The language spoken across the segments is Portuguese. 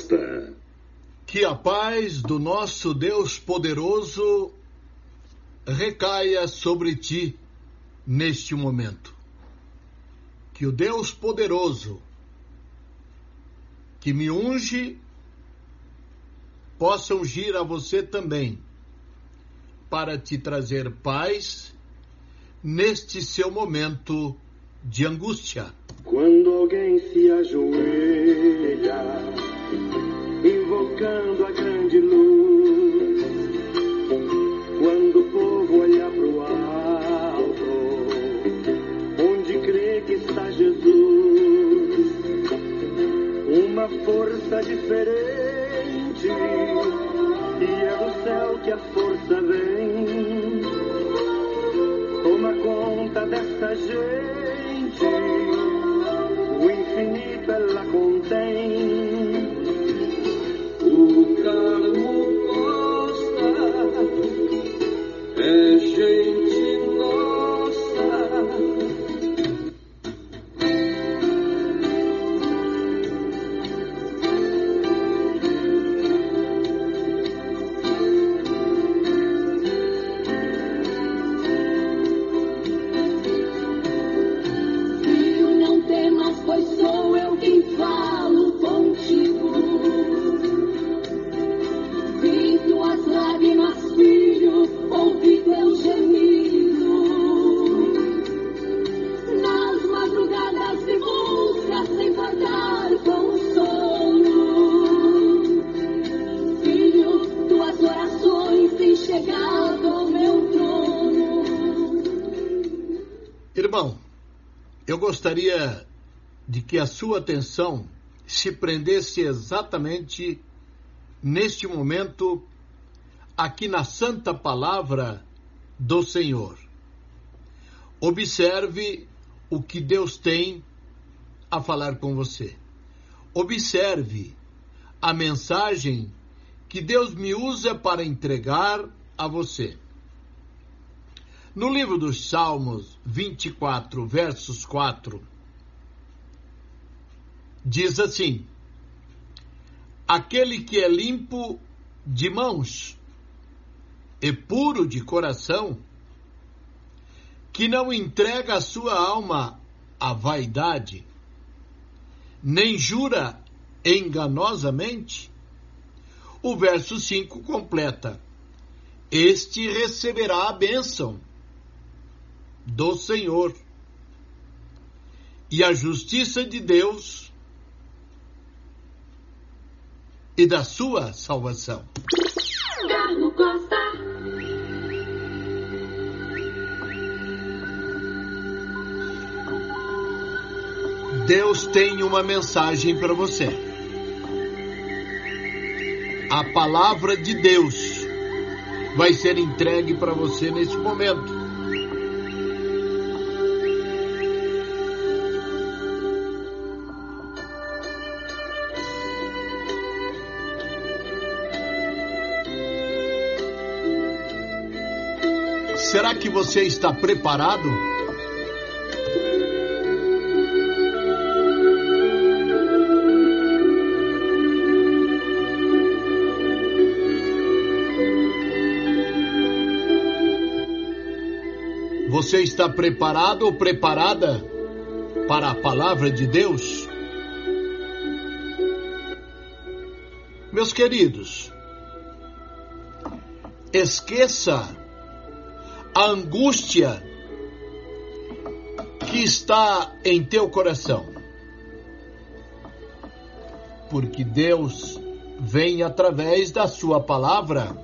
Costa. Que a paz do nosso Deus poderoso recaia sobre ti neste momento. Que o Deus poderoso que me unge possa ungir a você também, para te trazer paz neste seu momento de angústia. Quando alguém se ajoelha, invocando a grande luz, quando o povo olha pro alto, onde crê que está Jesus, uma força diferente, e é do céu que a força vem, toma conta dessa gente, o infinito ela contém. O Carmo Costa é gente nossa. Filho, não temas, pois sou eu quem falo contigo. Vi tuas lágrimas, filho, ouvi teu gemido. Nas madrugadas de busca, sem faltar consolo. Filho, tuas orações têm chegado ao meu trono. Irmão, eu gostaria de que a sua atenção se prendesse exatamente neste momento aqui na Santa Palavra do Senhor. Observe o que Deus tem a falar com você. Observe a mensagem que Deus me usa para entregar a você. No livro dos Salmos 24, versos 4, diz assim: aquele que é limpo de mãos e puro de coração, que não entrega a sua alma à vaidade, nem jura enganosamente. O verso 5 completa: este receberá a bênção do Senhor e a justiça de Deus e da sua salvação. Carmo Costa. Deus tem uma mensagem para você. A palavra de Deus vai ser entregue para você nesse momento. Será que você está preparado? Você está preparado ou preparada para a palavra de Deus? Meus queridos, esqueça a angústia que está em teu coração, porque Deus vem através da sua palavra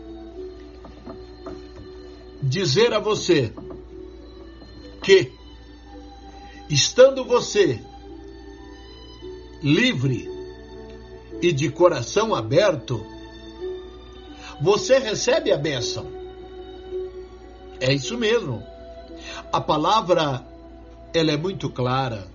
dizer a você que, estando você livre e de coração aberto, você recebe a bênção. É isso mesmo. A palavra, ela é muito clara.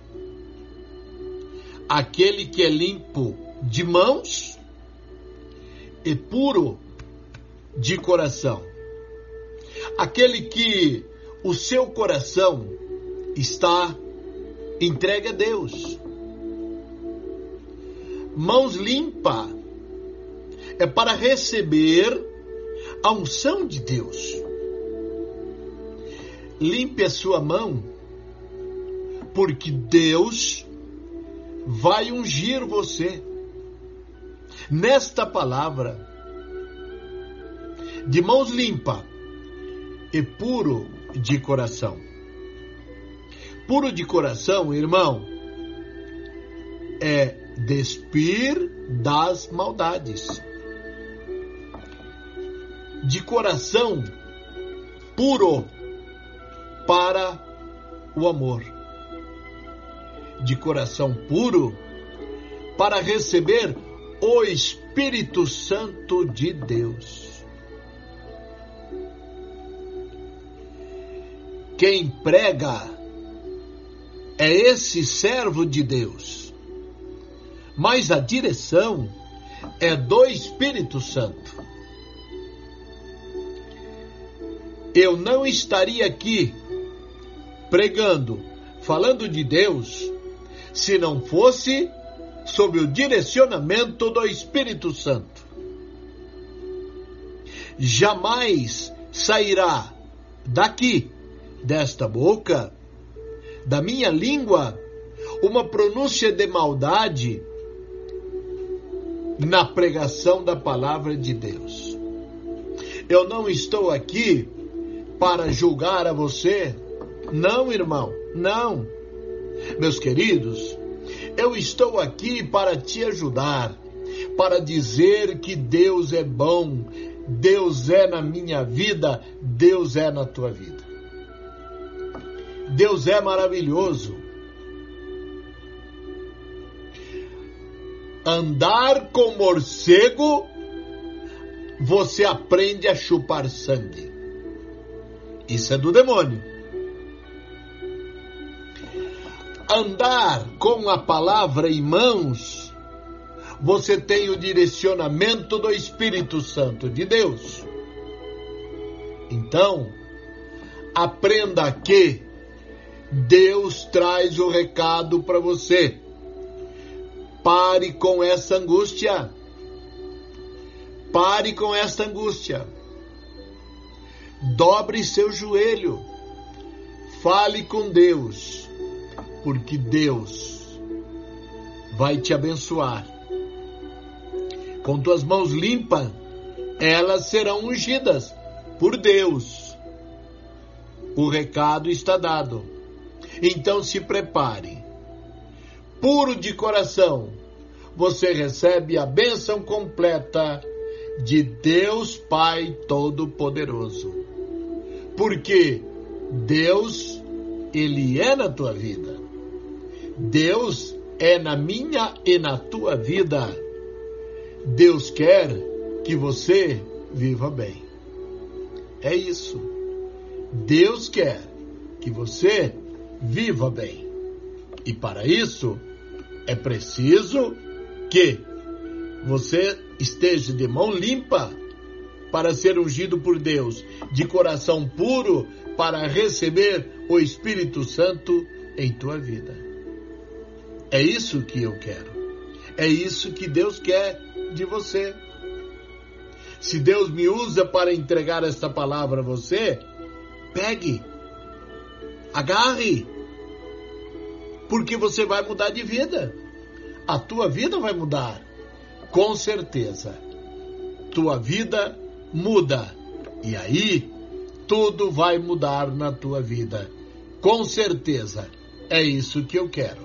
Aquele que é limpo de mãos e puro de coração. Aquele que o seu coração está entregue a Deus. mãos limpas é para receber a unção de Deus. Limpe a sua mão, porque Deus vai ungir você. Nesta palavra, de mãos limpas e puro de coração. Puro de coração, irmão, é despir das maldades. De coração puro para o amor. De coração puro para receber o Espírito Santo de Deus. Quem prega é esse servo de Deus, mas a direção é do Espírito Santo. Eu não estaria aqui pregando, falando de Deus, se não fosse sob o direcionamento do Espírito Santo. Jamais sairá daqui, desta boca, da minha língua, uma pronúncia de maldade na pregação da palavra de Deus. Eu não estou aqui para julgar a você. Não, irmão, não. Meus queridos, eu estou aqui para te ajudar, para dizer que Deus é bom, Deus é na minha vida, Deus é na tua vida. Deus é maravilhoso. Andar com morcego, você aprende a chupar sangue. Isso é do demônio. Andar com a palavra em mãos, você tem o direcionamento do Espírito Santo de Deus. Então, aprenda que Deus traz o recado para você. Pare com essa angústia. Pare com esta angústia. Dobre seu joelho. Fale com Deus, porque Deus vai te abençoar. Com tuas mãos limpas, elas serão ungidas por Deus. O recado está dado. Então se prepare. Puro de coração, você recebe a bênção completa de Deus Pai Todo-Poderoso. Porque Deus, Ele é na tua vida. Deus é na minha e na tua vida. Deus quer que você viva bem. É isso. Deus quer que você viva bem. E para isso, é preciso que você esteja de mão limpa para ser ungido por Deus, de coração puro para receber o Espírito Santo em tua vida. É isso que eu quero. É isso que Deus quer de você. Se Deus me usa para entregar esta palavra a você, pegue, agarre, porque você vai mudar de vida. A tua vida vai mudar, com certeza. Tua vida muda, e aí tudo vai mudar na tua vida, com certeza. É isso que eu quero.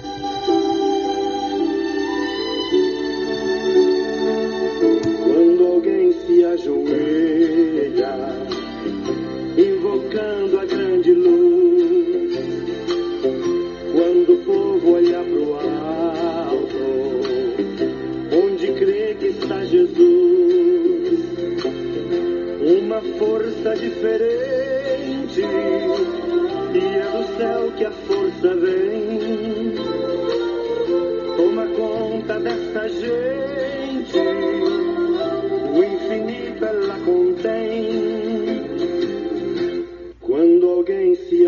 Quando alguém se ajoelha, invocando a grande luz, quando o povo olha pro alto, onde crê que está Jesus, uma força diferente, e é do céu que a força vem. Toma conta dessa gente, o infinito ela contém. Quando alguém se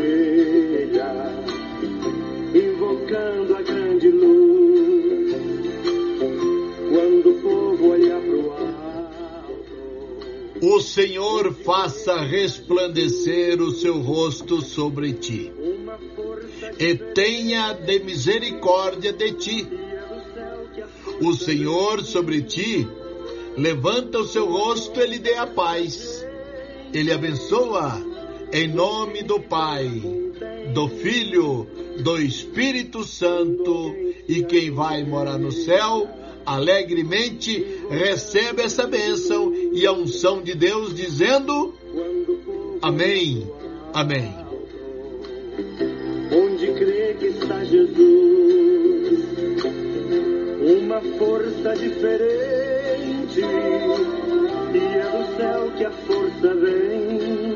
ajoelha, invocando a grande luz, O Senhor faça resplandecer o seu rosto sobre ti e tenha de misericórdia de ti. O Senhor sobre ti levanta o seu rosto e lhe dê a paz. Ele abençoa em nome do Pai, do Filho, do Espírito Santo, e quem vai morar no céu, alegremente recebe essa bênção e a unção de Deus, dizendo: amém, amém. Onde crê que está Jesus, uma força diferente, e é do céu que a força vem.